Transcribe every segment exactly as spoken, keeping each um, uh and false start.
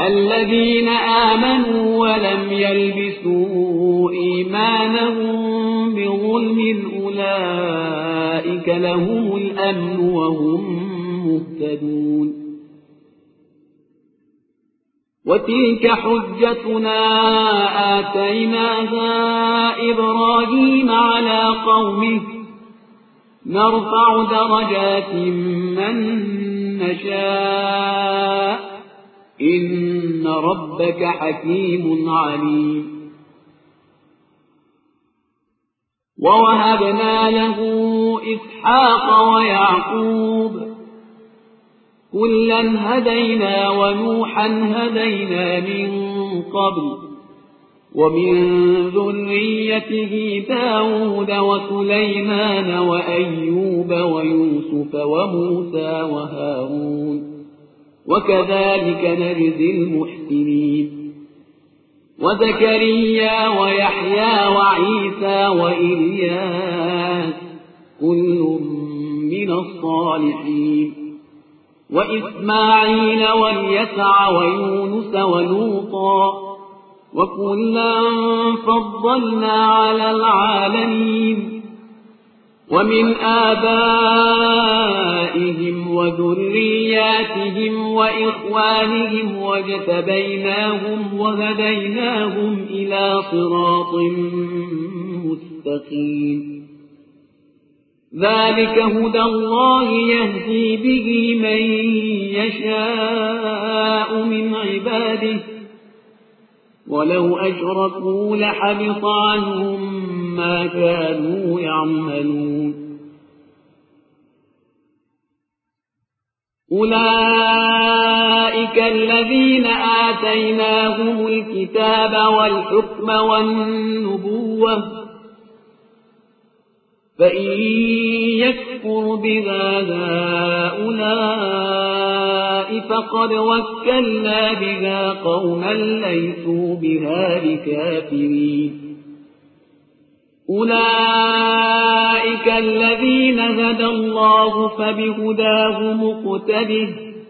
الذين آمنوا ولم يلبسوا إيمانهم بظلم أولئك لهم الأمن وهم مهتدون وتلك حجتنا آتيناها إبراهيم على قومه نرفع درجات من نشاء إن ربك حكيم عليم ووهبنا له إسحاق ويعقوب كلا هدينا ونوحا هدينا من قبل ومن ذريته داود وسليمان وأيوب ويوسف وموسى وهارون وكذلك نجزي المحسنين وزكريا ويحيى وعيسى وإلياس كل من الصالحين وإسماعيل واليسع ويونس ولوطا وكلا فضلنا على العالمين ومن آبائهم وذرياتهم وإخوانهم واجتبيناهم وهديناهم إلى صراط مستقيم ذلك هدى الله يهدي به من يشاء من عباده ولو أشركوا لحبط عنهم ما كانوا يعملون أولئك الذين آتيناهم الكتاب والحكم والنبوة فإن يكفر بها هؤلاء فقد وكلنا بها قوما ليسوا بها بكافرين أولئك الذين هدى الله فبهداه مقتده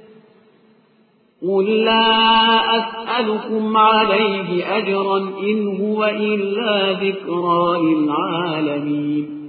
قل لا أسألكم عليه أجرا إن هو إلا ذكرى للعالمين